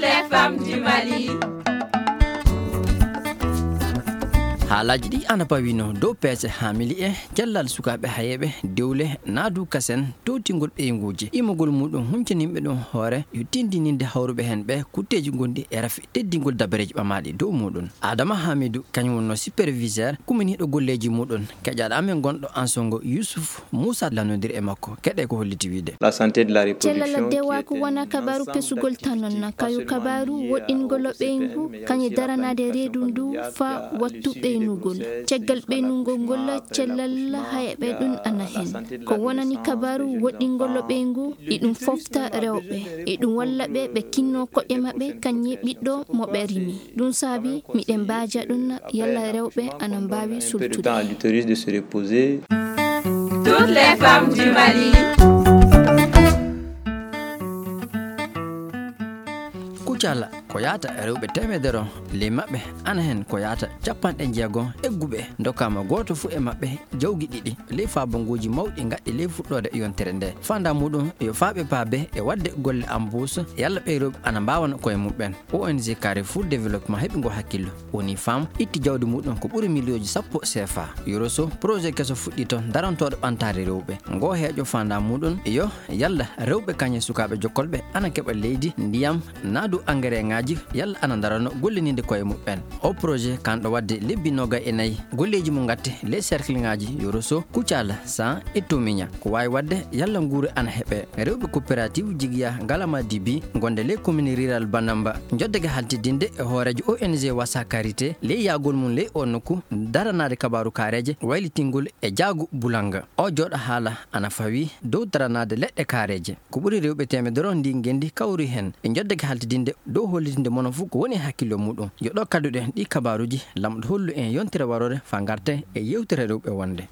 les femmes du Mali. haalaji ɗi ana pawino dow peese hamili e jallal sukaɓe hayeɓe dewle naadu kasen towtingol ɓeyguji imogol muɗum huncaniɓe ɗum hoore yo tindininde hawruɓe hen ɓe kutteji gondi e rafi teddingol dabareji ɓamaɗi dow muɗum adama hamidou kañum wonno superviseur kuminiɗo golleji muɗum keƴaɗo amen gonɗo ansongo yousuf moussa lanodiri e makko keɗe ko holliti wiide la santé de la reproduction cellal dewa ko wona kabaru pesugol tan nonna kayo kabaru woɗɗingol ɓeygu kañe daranade reedu ndu fa wattu ɓeynugol caggal ɓeynugol ngol cellal hayeɓe ɗum ana hen ko wonani kabaru woɗɗingol ɓeygu iɗum fofta rewɓe iɗum walla ɓe ɓe kinno koƴƴe maɓɓe kañe ɓiɗɗo mo ɓe rimi ɗum saabi miɗen mbaja ɗum yalla rewɓe ana mbawi sultude de se reposer. Toutes les femmes du Mali. kucala ko yata rewɓe temedere le maɓɓe ana hen ko yata capanɗe jeegom egguɓe dokkama goto fu e maɓɓe jawgi ɗiɗi ley fabangoji mawɗi gaɗɗi ley fuɗɗode yontere nde fanda muɗum yo faaɓe paabe e wadde golle embauche yalla ɓe rewɓe ana mbawana koye muɓɓen ONG Carrefour développement heeɓi ngo hakkillo woni femme itti jawdi muɗum ko ɓuuri million 10 CFA yoroso projet keso fuɗɗi toon darantoɗo ɓantare rewɓe ngo heeƴo fanda muɗum yo yalla rewɓe kañe sukaɓe jokkolɓe ana keɓa leydi ndiyam naadu engrais ngaji yalla ana darano gollininde koye muɓɓen o projet kanɗo wadde lebbi 24 golleji mo gatte les cercle ngaji yoroso kucala san e tomiña ko wawi wadde yalla nguure ana heeɓe rewɓe coopérative jiguiya galama dibi gonde les commune rural banamba joddege haltidinde e hoorejo ONG wasa karité ley yagol mum ley o nokku daranade kabaru kareje waylitingol e jaagu bulanga o joɗo haala ana fawi dow daranade leɗɗe kareje ko ɓuuri rewɓe temedere ndi gendi kawri hen e joddege haltidinde dow hollitinde mono fu ko woni hakkillo muɗum yo ɗo kadduɗen ɗi kabaruji lamɗo hollu en yontere warore fa garten e yewtere rewɓe wonde